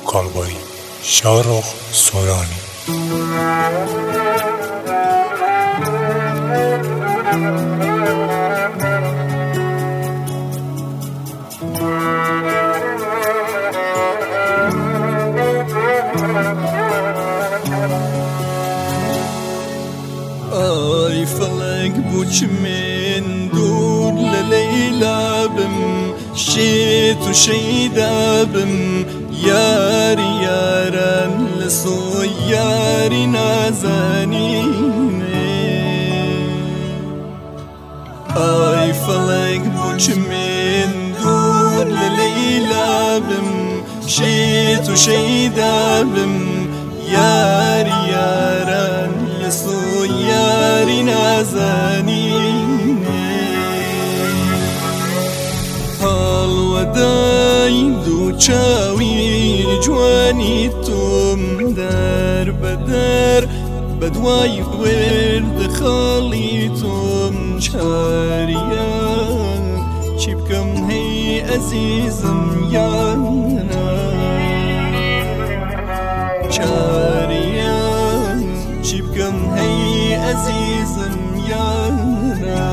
کالبایی شارخ سۆرانی. آی فلک بوچ من دور للیلا بم شیت و شیدا بم یاری یاران لسو یاری نازنینه. آی فلک بوچ من دور للیلا بم شیت و شیدا بم یاری یاران لسو یاری نازنینه. هەڵوەدای دوو چاوی جوانی تۆم دەر بەدەر بە دوای وێرد خاڵی تۆم چاریە چی بکەم هەی ئەزیزم یانە چاریە چی بکەم هەی ئەزیزم یانە.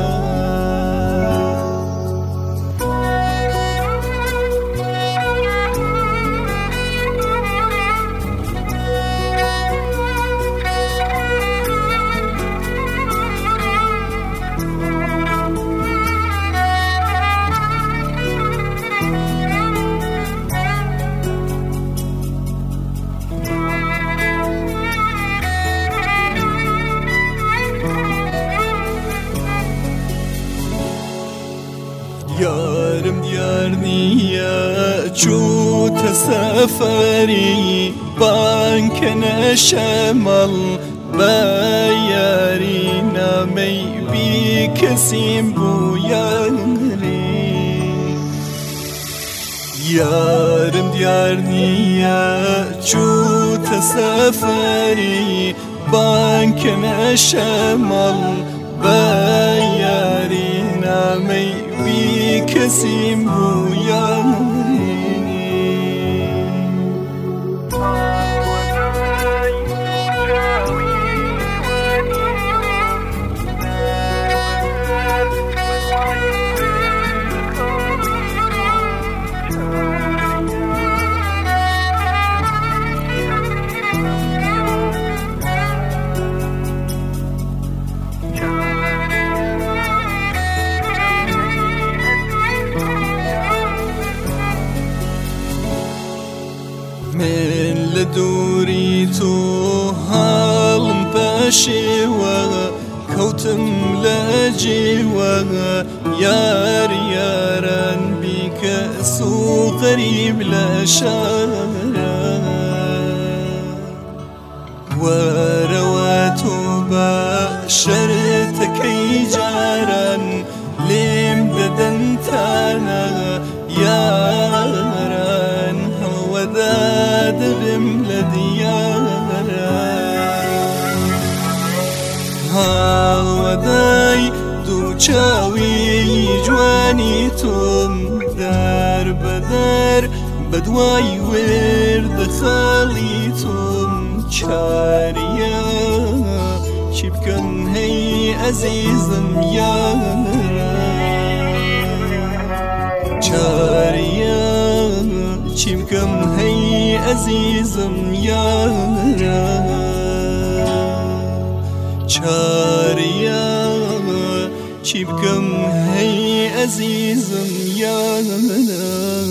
یارم دیار نییە چووتە سەفەری بانکەنە شەمەڵ بە یاری نامەی بی کەسیم بوو یاری. یارم دیار نییە چووتە سەفەری بانکەنە شەمەڵ بە یاری نامەی بی کەسیم بوو یاری. من لدوری تو حالم پاشیوە کەوتم لە جێوە یار یاران بیکەس و غەریب لە شارە. وەرەوە تۆ بە شەرتەکەی جاران لێم دەدەن تانە یاران دەبم لە دیارە. هەڵوەدای دوو چاوی جوانی تۆم دەر بەدەر بە دوای وێرد خاڵی تۆم چاریە چی بکەم هەی ئەزیزم یارە چاریە چی بکەم هەی ئەزیزم یارە چاریە چی بکەم هەی ئەزیزم یارە.